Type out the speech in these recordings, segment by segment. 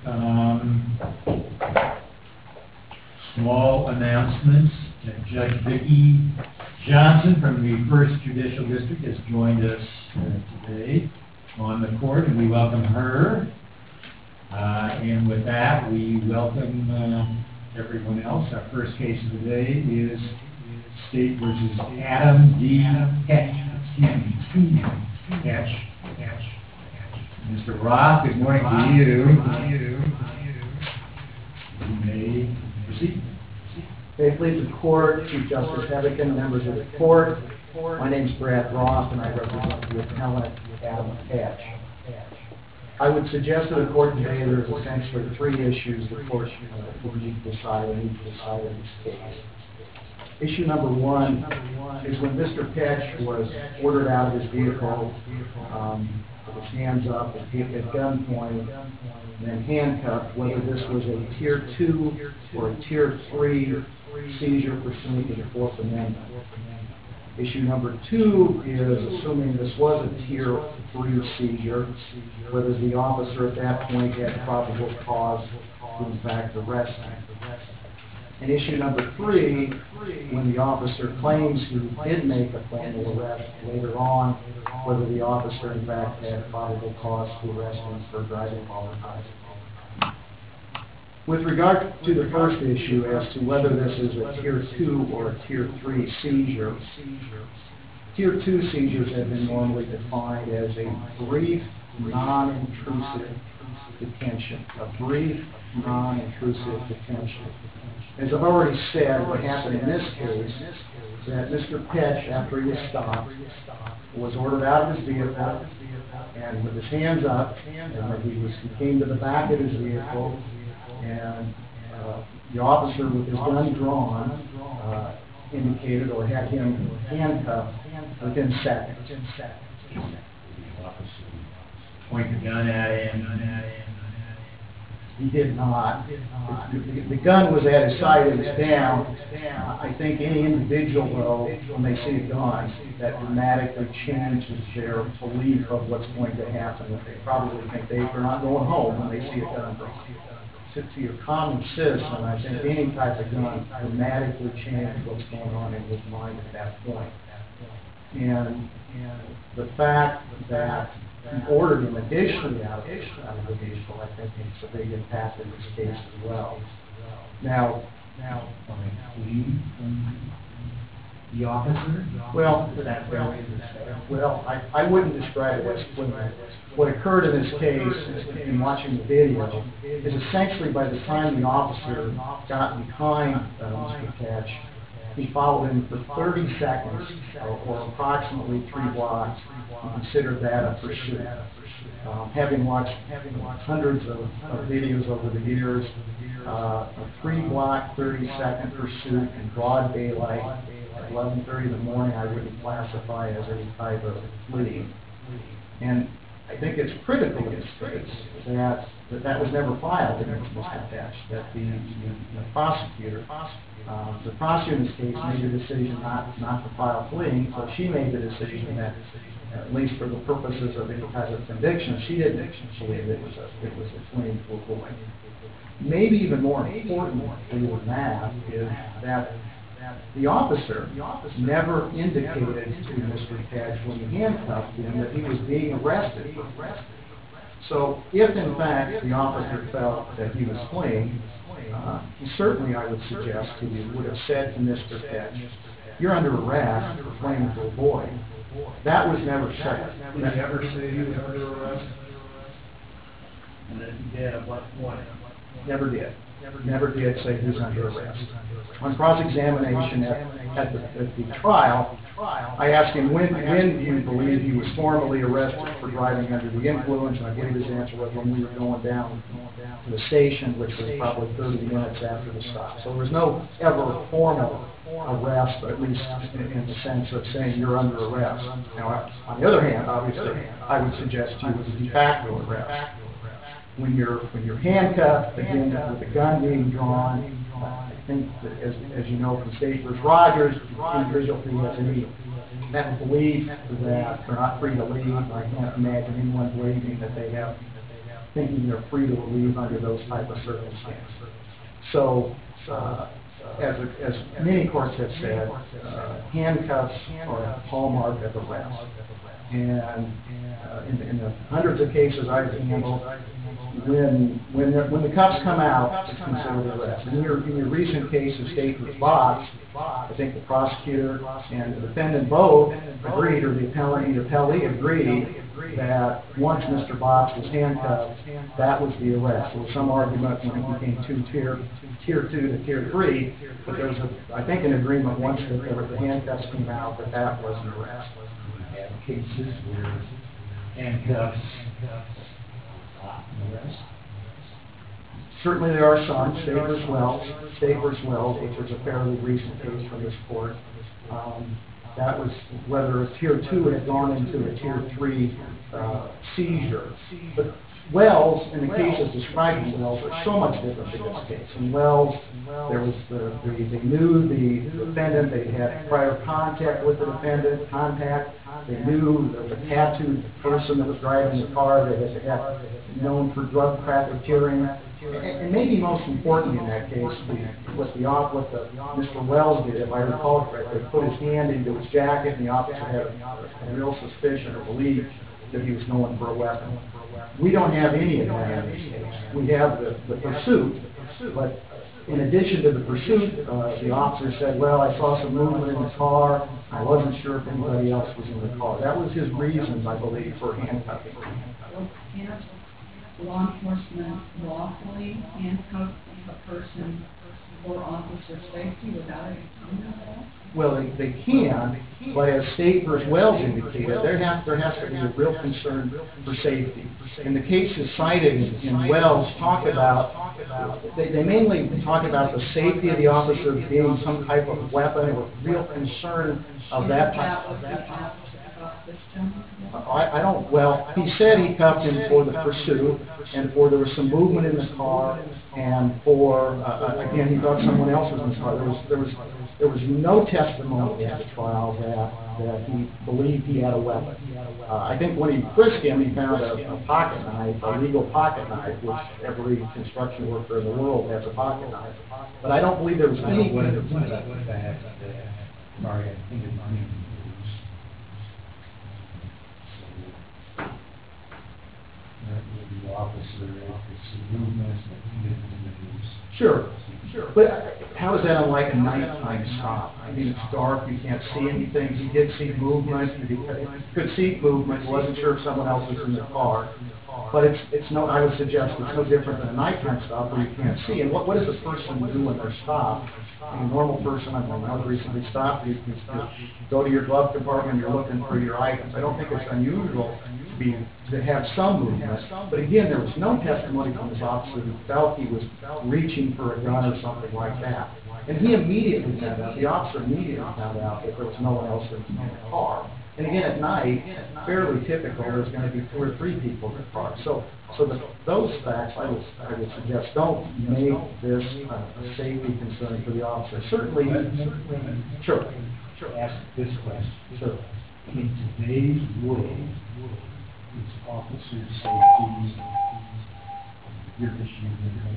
Small announcements. Judge Vicki Johnson from the First Judicial District has joined us today on the court, and we welcome her. And with that, we welcome everyone else. Our first case of the day is State versus Adam D. Petch. Mr. Roth, good morning to you. You may proceed. May it please the court, Chief Justice Heavican, members of the court. My name is Brad Roth, and I represent the appellant Adam Petch. I would suggest to the court today there's essentially three issues the court will need to decide in this case. Issue number one is when Mr. Petch was ordered out of his vehicle with his hands up at gunpoint and then handcuffed, whether this was a Tier 2 or a Tier 3 seizure pursuant to the Fourth Amendment. Issue number two is assuming this was a Tier 3 seizure, whether the officer at that point had probable cause to in fact arrest him. And issue number three, when the officer claims he did make a formal arrest later on, whether the officer in fact had probable cause to arrest him for driving while intoxicated. With regard to the first issue as to whether this is a Tier 2 or a Tier 3 seizure, Tier 2 seizures have been normally defined as a brief, non-intrusive detention. A brief, non-intrusive detention. As I've already said, what happened in this case is that Mr. Petch, after he was stopped, was ordered out of his vehicle, and with his hands up, and he came to the back of his vehicle, and the officer with his gun drawn indicated or had him handcuffed within seconds. The officer pointed the gun at him. He did not. The gun was at his side, it was down. I think any individual, though, when they see a gun, that dramatically changes their belief of what's going to happen. They probably think they're not going home when they see a gun. To your common citizen, I think any type of gun dramatically changes what's going on in his mind at that point. And the fact that he ordered him additionally out of the vehicle, I think makes a big impact in this case as well. Now, the officer? Well, I wouldn't describe it as fleeing. What occurred in this case, in watching the video, is essentially by the time the officer got behind Mr. Petch, he followed him for 30 seconds, or approximately 3 blocks, and considered that a pursuit. Having watched hundreds of videos over the years, a 3-block, 30-second pursuit in broad daylight at 11:30 in the morning, I wouldn't classify as any type of fleeing. And I think it's critical in this case that was never filed against Mr. Petch, that the prosecutor in this case made the decision not to file fleeing, so she made the decision that, at least for the purposes of any type of conviction, she didn't believe it was a fleeing to avoid. Maybe even more importantly than that is that the officer never indicated to Mr. Petch when he handcuffed him that he was being arrested. So if in fact the officer felt that he was fleeing, certainly I would suggest to you would have said to Mr. Petch, "You're under arrest for fleeing to avoid." That was never said. Did he ever say he was under arrest? And if he did, at what point? Never did. Never did say he was under arrest. On cross-examination at the trial, I asked him, when do you believe he was formally arrested for driving under the influence? And I believe his answer was when we were going down to the station, which was probably 30 minutes after the stop. So there was no ever formal arrest, at least in the sense of saying you're under arrest. Now, on the other hand, obviously, I would suggest to you it was a de facto arrest. When you're handcuffed, again, with the gun being drawn, I think that as you know from State v. Rogers, the individual who has any belief that they're not free to leave, I can't imagine anyone believing that they have thinking they're free to leave under those type of circumstances. So, as many courts have said, handcuffs are a hallmark of arrest. And in the hundreds of cases I've handled, when the cuffs come out, it's considered arrest. In your recent case of State v. Box, I think the prosecutor and the defendant both agreed, or the appellant and the appellee agreed, that once Mr. Box was handcuffed, that was the arrest. There was some argument when it became tier 2 to tier 3, but there was, I think, an agreement once that the handcuffs came out that was an arrest. We have cases where handcuffs arrest. Certainly there are some. State v. Wells, which was a fairly recent case from this court. That was whether a tier 2 had gone into a tier 3 seizure. But Wells, and the cases described in Wells, are so much different in this case. In Wells, there was they knew the defendant, they had prior contact with the defendant, they knew there was a tattooed person that was driving the car that had known for drug trafficking. And maybe most important in that case, what Mr. Wells did, if I recall correctly, put his hand into his jacket, and the officer had a real suspicion or belief that he was going for a weapon. We don't have any of that in this case. We have the pursuit, but in addition to the pursuit, the officer said, well, I saw some movement in the car. I wasn't sure if anybody else was in the car. That was his reasons, I believe, for handcuffing. Can't law enforcement lawfully handcuff a person for officer safety without any criminal? Well, they can, but as State v. Wells indicated, there has to be a real concern for safety. And the cases cited in Wells talk about, they mainly talk about the safety of the officer being some type of weapon or real concern of that type. I don't, well, he said he cuffed him for the pursuit and for there was some movement in the car and for, again, he thought someone else was in the car. There was no testimony at the trial that he believed he had a weapon. I think when he frisked him, he found a pocket knife, a legal pocket knife, which every construction worker in the world has a pocket knife. But I don't believe there was any... Sure. But how is that unlike a nighttime stop? I mean, it's dark, you can't see anything. He did see movement. He could see movement. He wasn't sure if someone else was in the car. But it's no, I would suggest it's no different than a nighttime stop where you can't see. And what does a person do when they're stopped? A normal person, I was recently stopped, you go to your glove compartment, you're looking for your items. I don't think it's unusual to have some movement. But again, there was no testimony from this officer who felt he was reaching for a gun or something like that. And he immediately found out, the officer immediately found out that there was no one else in the car. And again, at night, fairly typical, there's going to be 2 or 3 people in the car. So those facts, I would suggest, don't make this a safety concern for the officer. Certainly, sure. Ask this question. Sure. In today's world, is officer safety your issue?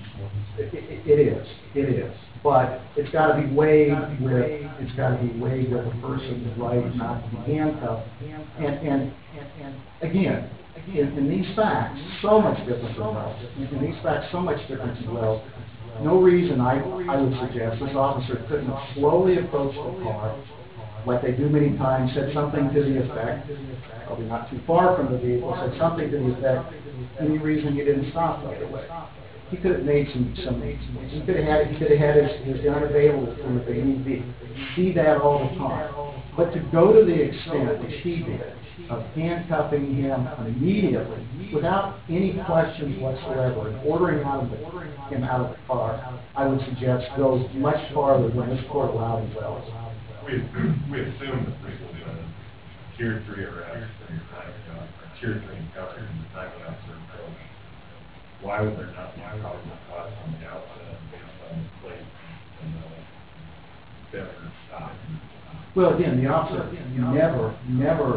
It is. But it's got to be weighed with a person's right not to be handcuffed. And again, in these facts, so much different from Wells. In these facts, so much different from Wells. No reason I would suggest this officer couldn't slowly approach the car, like they do many times, said something to the effect, probably not too far from the vehicle, said something to the effect, any reason you didn't stop right away. He could have made he could have had his gun available to him if they need be. See that all the time. But to go to the extent which he did of handcuffing him immediately, without any questions whatsoever, and ordering him out of the car, I would suggest goes much farther than this court allowed in Wells. We assume that this was a tier 3 arrest and tier 3 encounter in the time the officer approached. Why would there not be a probable cause on the outset based on the plate and the failure to stop? Well, again, the officer never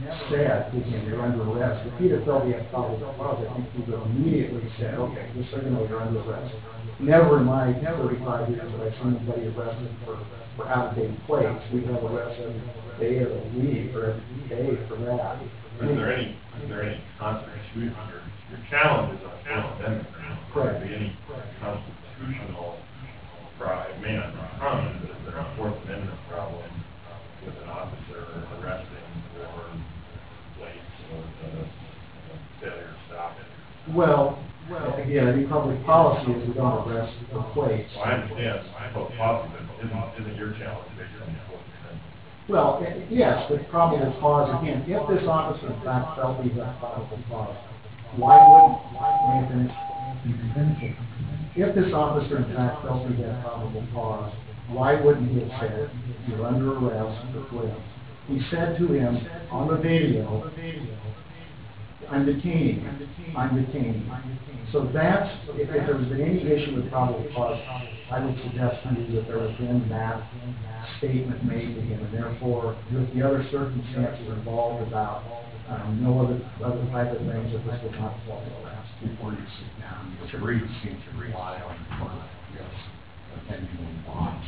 said to him, "You're under arrest," if he'd have felt he had probable cause, I think he would have immediately said, "Okay, just so you know, you're under arrest." Never in my 35 years have I seen anybody arrested for out-of-date plates. We have arrests every day of the week or every day for that. Is there any constitution, your challenge is on Fourth Amendment grounds? Correct. Would there be any constitutional problem? It may not be common, but is there a Fourth Amendment problem with an officer arresting for plates or failure to stop it? Well, again, I think public policy is we don't arrest for plates. Well, I understand public policy, but isn't your challenge based on the Fourth Amendment? Well, yes, but probable cause, again, if this officer in fact felt he had probable cause, why wouldn't, may I finish? You can finish it. If this officer in fact felt he had probable cause, why wouldn't he have said, "You're under arrest for plates"? He said to him on the video, "I'm detaining you. I'm detaining you." So that's, if there's been any issue with probable cause, I would suggest to you that there has been that statement made to him, and therefore, with the other circumstances involved about no other type of things, that this would not fall into arrest. Before you sit down, your brief seems to rely on the court, yes, opinion and bonds.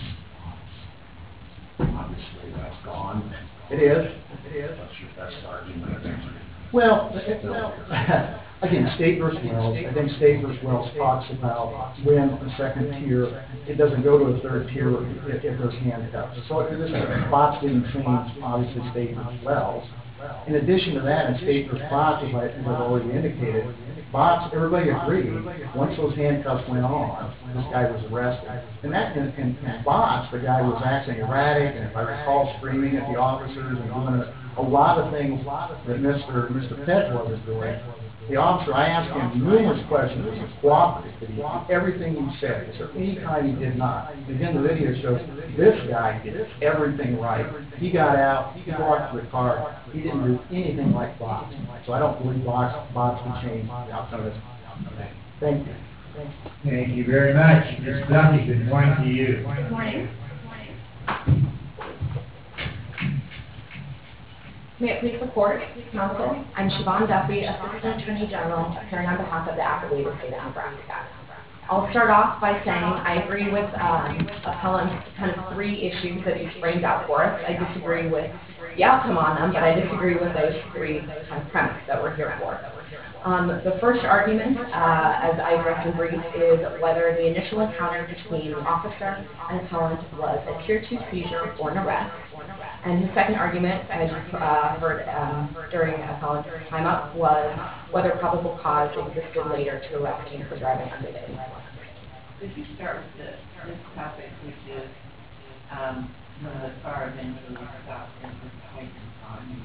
Obviously, that's gone. It is. That's your best argument against it. Well, again, State versus Wells, I think State versus Wells talks about when a second tier, it doesn't go to a third tier if there's handcuffs. So this is Botts didn't change, obviously, State versus Wells. In addition to that, in State versus Botts, as I've already indicated, Botts, everybody agreed, once those handcuffs went on, this guy was arrested. And Botts, the guy was acting erratic, and if I recall, screaming at the officers and doing a lot of things that Mr. Pett wasn't doing. The officer, I asked him numerous questions, was he cooperative? Did he do everything he said? Is there any time he did not? Again, the video shows this guy did everything right. He got out, he walked to the car, he didn't do anything like Botts. So I don't believe Botts can change the outcome of this. Thank you. Thank you very much. Ms. Duffy, good morning to you. Good morning. May it please the court, counsel, I'm Siobhan Duffy, Assistant Attorney General, appearing on behalf of the appellate of the state of Nebraska. I'll start off by saying I agree with appellant's kind of three issues that he's framed out for us. I disagree with the outcome on them, but I disagree with those three kind of premises that we're here for. The first argument, as I addressed in brief, is whether the initial encounter between the officer and appellant was a Tier 2 seizure or an arrest. And his second argument, as you heard during appellant's timeout, was whether probable cause existed later to arrest him for driving under the influence. Could you start with this topic, which is when the car eventually stopped at this point in time?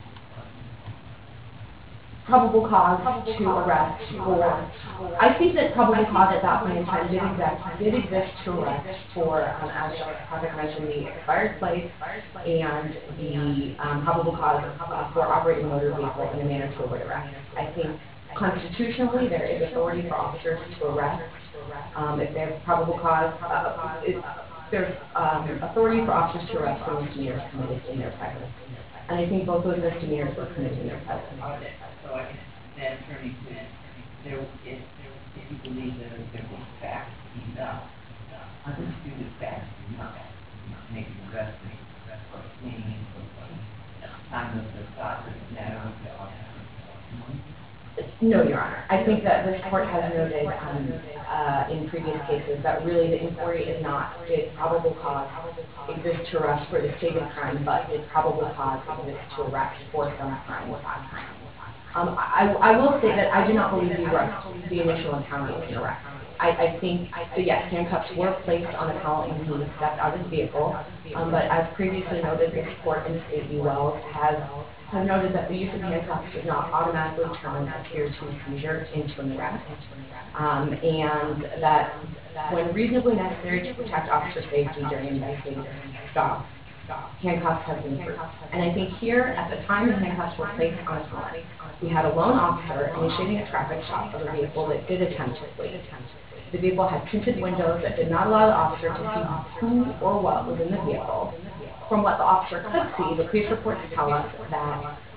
Probable cause to arrest for, I think that probable cause at that point in time did exist to arrest for, as Patrick mentioned, the expired plate and the probable cause for operating a motor vehicle in a manner to avoid arrest. I think constitutionally there is authority for officers to arrest if they have probable cause. There's authority for officers to arrest for misdemeanors committed in their presence. And I think both those misdemeanors were committed in their presence. So I can then turn to if you believe that there was facts enough, undisputed facts enough to make an arrest or fleeing at the time of the stop as a matter of the officer. No, Your Honor. I think that this court has noted in previous cases that really the inquiry is not did probable cause exist to arrest for the stated crime, but did probable cause exist to arrest for some crime or past crime. I will say that I do not believe the initial encounter was an arrest. I think that yes, handcuffs were placed on the appellant when he stepped out of the vehicle, but as previously noted, this court in State v. Wells has noted that the use of handcuffs does not automatically turn a Tier 2 seizure into an arrest, and that when reasonably necessary to protect officer safety during an investigative stop, handcuffs have been approved. And I think here, at the time the handcuffs were placed on appellant, we had a lone officer initiating a traffic stop of a vehicle that did attempt to flee. The vehicle had tinted windows that did not allow the officer to see who or what was in the vehicle. From what the officer could see, the police reports tell us that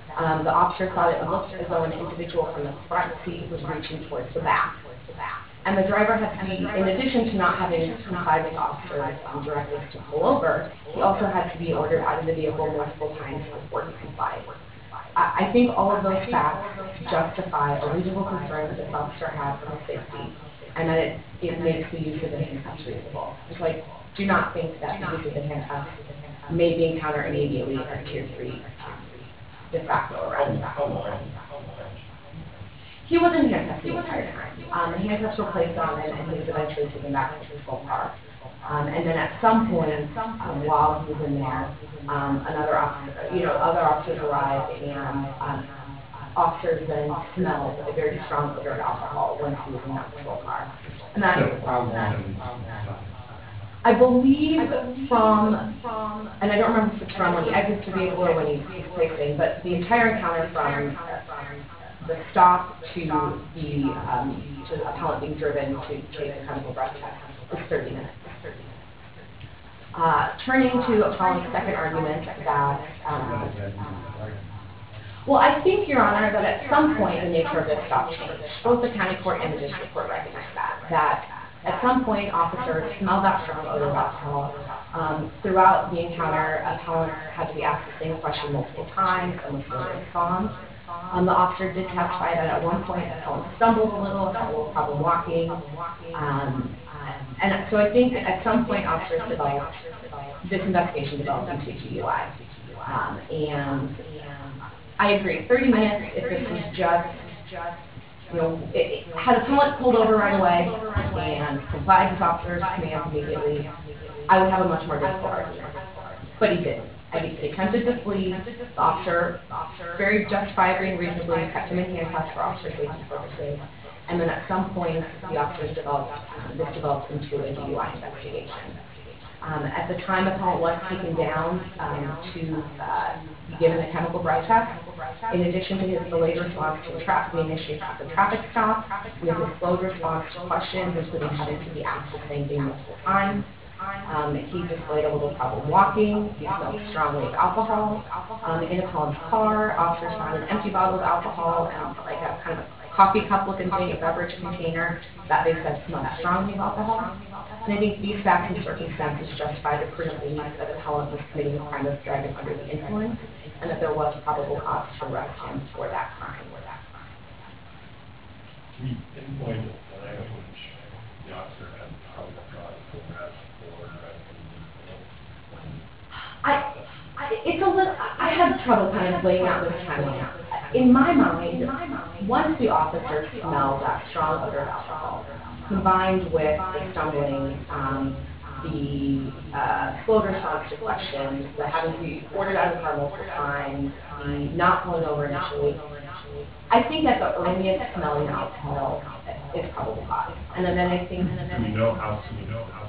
The officer thought it looked as though an individual from the front seat was reaching towards the back. And the driver had to be, in addition to not having complied with officers' directives to pull over, he also had to be ordered out of the vehicle multiple times before he complied. I think all of those facts justify a reasonable concern that this officer had for his safety, and that it makes the use of the handcuffs reasonable. So I do not think that the use of the handcuffs may be encountered immediately as Tier 3 de facto arrest. He wasn't handcuffed the entire time. The handcuffs were placed on him, and he was eventually taken back to his full car. And then at some point, while he was in there, other officers arrived, and officers then smelled a very strong odor of alcohol once he was in that patrol car. And that, So how long did he I believe from, and I don't remember if it's from when he exits the vehicle or when he's placing, but the entire encounter from the stop to the appellant being driven to take a chemical breath test is 30 minutes. Turning to appellant's second argument that, well, I think, Your Honor, that at some point the nature of this stop changed. Both the county court and the district court recognized that at some point officers smelled that strong odor of alcohol. Throughout the encounter, appellant had to be asked the same question multiple times and was slow to respond. The officer did testify that at one point appellant stumbled a little, had a little problem walking. And so I think that at some point officers developed, this investigation developed into DUI. And I agree, 30 minutes, if this was just, had appellant pulled over right away and complied with officers' commands immediately, I would have a much more difficult argument. But he didn't. He attempted to flee. The officer, very justifiably and reasonably, kept him in handcuffs for officer safety purposes. And then at some point, the officers developed into a DUI investigation. At the time, appellant was taken down to be given a chemical breath test. In addition to his delayed response to the traffic stop, we have his slowed response to questions, including having to be asked the same thing multiple times. He displayed a little problem walking. He smelled strongly of alcohol. In appellant's car, officers found an empty bottle of alcohol and like a kind of a coffee cup looking thing, a beverage container that they said smelled strongly of alcohol. And I think these facts and circumstances justify the prudent belief that the appellant was committing a crime of driving under the influence, and that there was probable cause to arrest him for that crime. We pinpointed the language the officer had probable cause to arrest for It's a little, I had trouble kind of laying out this timeline. In my mind, once the officer smelled that strong odor of alcohol, combined with the stumbling, the slowed response to questions, the having to be ordered out of the car multiple times, the not pulling over initially, I think at the earliest smelling alcohol is probable cause. And then I think... Do we know how soon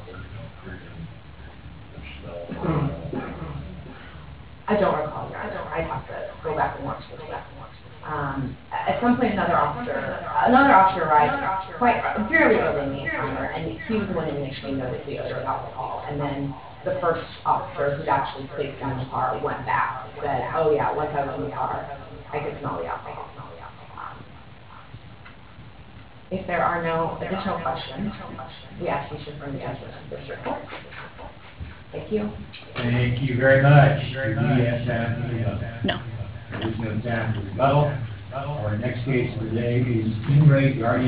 the smell? I don't recall, Your Honor. I'd have to go back and watch this. At some point, another officer arrived fairly early in the encounter, and he was the one who initially noticed the odor of alcohol. And then the first officer who'd actually placed him in the car went back and said, oh yeah, once I was in the car, I could smell the alcohol. If there are no additional questions, we ask you to confirm the judgment of the district court. Thank you. Thank you very much. Do we have time for rebuttal? No. There is no time for rebuttal. Our next case today is King Ray Guardian.